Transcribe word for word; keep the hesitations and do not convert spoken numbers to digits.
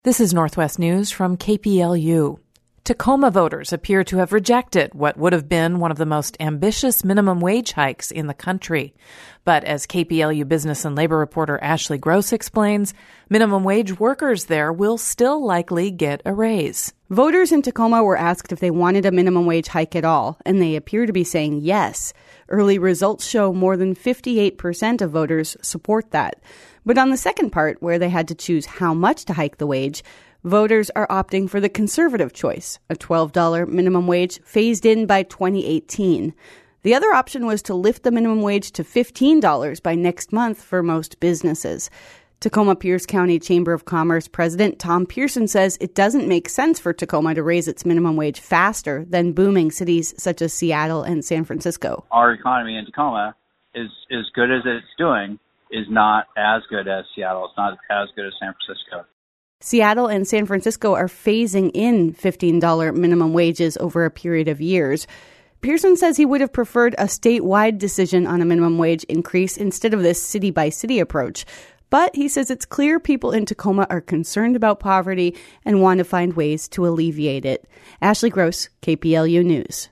This is Northwest News from K P L U. Tacoma voters appear to have rejected what would have been one of the most ambitious minimum wage hikes in the country. But as K P L U business and labor reporter Ashley Gross explains, minimum wage workers there will still likely get a raise. Voters in Tacoma were asked if they wanted a minimum wage hike at all, and they appear to be saying yes. Early results show more than fifty-eight percent of voters support that. But on the second part, where they had to choose how much to hike the wage, voters are opting for the conservative choice, a twelve dollars minimum wage phased in by twenty eighteen. The other option was to lift the minimum wage to fifteen dollars by next month for most businesses. Tacoma Pierce County Chamber of Commerce President Tom Pearson says it doesn't make sense for Tacoma to raise its minimum wage faster than booming cities such as Seattle and San Francisco. Our economy in Tacoma is as good as it's doing is not as good as Seattle. It's not as good as San Francisco. Seattle and San Francisco are phasing in fifteen dollars minimum wages over a period of years. Pearson says he would have preferred a statewide decision on a minimum wage increase instead of this city-by-city approach. But he says it's clear people in Tacoma are concerned about poverty and want to find ways to alleviate it. Ashley Gross, K P L U News.